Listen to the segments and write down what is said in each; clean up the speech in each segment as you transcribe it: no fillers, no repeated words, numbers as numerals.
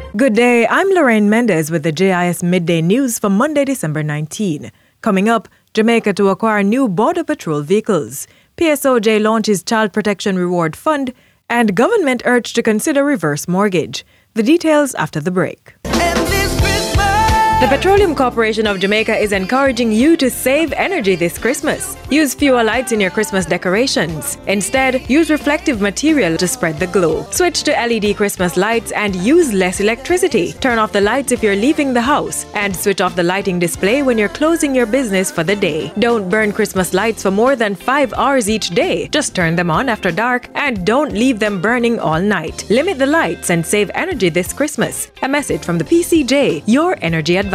Good day, I'm Lorraine Mendez with the JIS Midday News for Monday, December 19. Coming up, Jamaica to acquire new Border Patrol vehicles. PSOJ launches Child Protection Reward Fund, and government urged to consider reverse mortgage. The details after the break. The Petroleum Corporation of Jamaica is encouraging you to save energy this Christmas. Use fewer lights in your Christmas decorations. Instead, use reflective material to spread the glow. Switch to LED Christmas lights and use less electricity. Turn off the lights if you're leaving the house, and switch off the lighting display when you're closing your business for the day. Don't burn Christmas lights for more than 5 hours each day. Just turn them on after dark and don't leave them burning all night. Limit the lights and save energy this Christmas. A message from the PCJ, your energy advisor.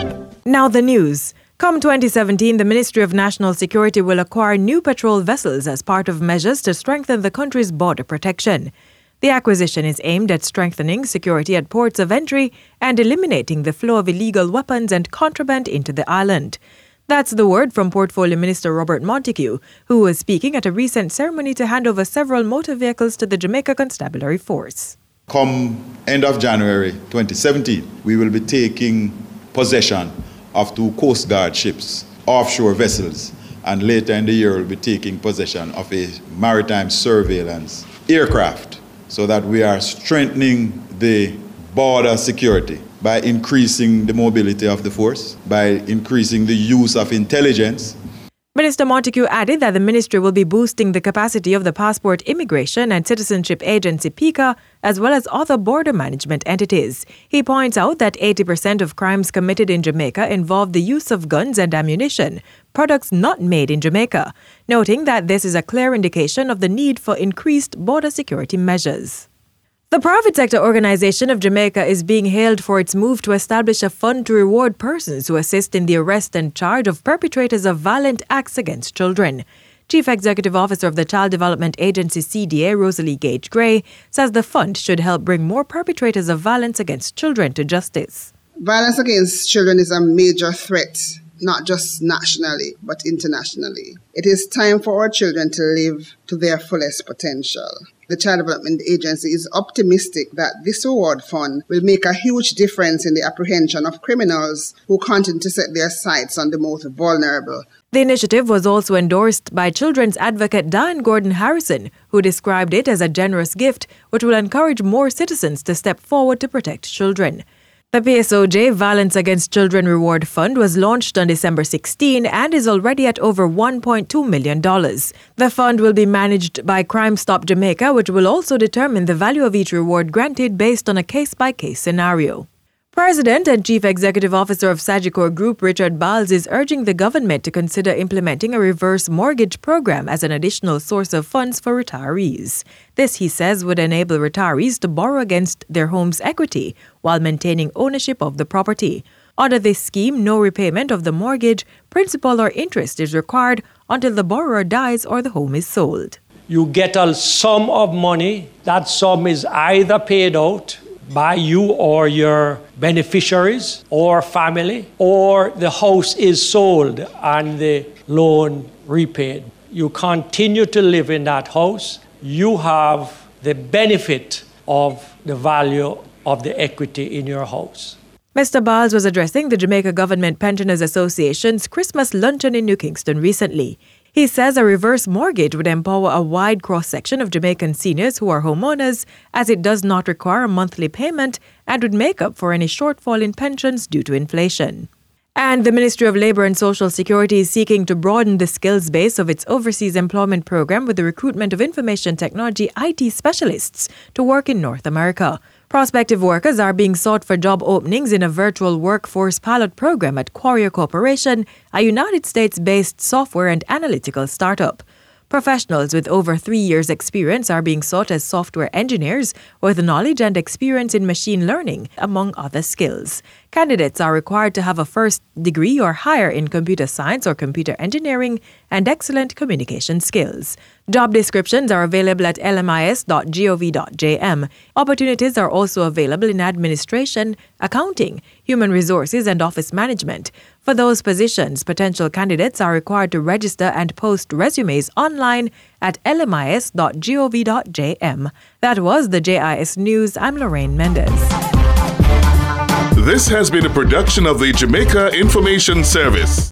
Now the news. Come 2017, the Ministry of National Security will acquire new patrol vessels as part of measures to strengthen the country's border protection. The acquisition is aimed at strengthening security at ports of entry and eliminating the flow of illegal weapons and contraband into the island. That's the word from Portfolio Minister Robert Montague, who was speaking at a recent ceremony to hand over several motor vehicles to the Jamaica Constabulary Force. Come end of January 2017, we will be taking possession of 2 Coast Guard ships, offshore vessels, and later in the year we'll be taking possession of a maritime surveillance aircraft, so that we are strengthening the border security by increasing the mobility of the force, by increasing the use of intelligence. Minister Montague added that the ministry will be boosting the capacity of the Passport Immigration and Citizenship Agency PICA, as well as other border management entities. He points out that 80% of crimes committed in Jamaica involve the use of guns and ammunition, products not made in Jamaica, noting that this is a clear indication of the need for increased border security measures. The private sector organization of Jamaica is being hailed for its move to establish a fund to reward persons who assist in the arrest and charge of perpetrators of violent acts against children. Chief Executive Officer of the Child Development Agency CDA, Rosalie Gage Gray, says the fund should help bring more perpetrators of violence against children to justice. Violence against children is a major threat, not just nationally, but internationally. It is time for our children to live to their fullest potential. The Child Development Agency is optimistic that this reward fund will make a huge difference in the apprehension of criminals who continue to set their sights on the most vulnerable. The initiative was also endorsed by children's advocate Diane Gordon Harrison, who described it as a generous gift which will encourage more citizens to step forward to protect children. The PSOJ Violence Against Children Reward Fund was launched on December 16 and is already at over $1.2 million. The fund will be managed by Crime Stop Jamaica, which will also determine the value of each reward granted based on a case-by-case scenario. President and Chief Executive Officer of Sagicor Group, Richard Balz, is urging the government to consider implementing a reverse mortgage program as an additional source of funds for retirees. This, he says, would enable retirees to borrow against their home's equity while maintaining ownership of the property. Under this scheme, no repayment of the mortgage, principal or interest is required until the borrower dies or the home is sold. You get a sum of money. That sum is either paid out by you or your beneficiaries or family, or the house is sold and the loan repaid. You continue to live in that house. You have the benefit of the value of the equity in your house. Mr. Balz was addressing the Jamaica Government Pensioners Association's Christmas luncheon in New Kingston recently. He says a reverse mortgage would empower a wide cross-section of Jamaican seniors who are homeowners, as it does not require a monthly payment and would make up for any shortfall in pensions due to inflation. And the Ministry of Labour and Social Security is seeking to broaden the skills base of its overseas employment program with the recruitment of information technology IT specialists to work in North America. Prospective workers are being sought for job openings in a virtual workforce pilot program at Quarrier Corporation, a United States-based software and analytical startup. Professionals with over 3 years' experience are being sought as software engineers with knowledge and experience in machine learning, among other skills. Candidates are required to have a first degree or higher in computer science or computer engineering and excellent communication skills. Job descriptions are available at lmis.gov.jm. Opportunities are also available in administration, accounting, human resources, and office management. For those positions, potential candidates are required to register and post resumes online at lmis.gov.jm. That was the JIS News. I'm Lorraine Mendez. This has been a production of the Jamaica Information Service.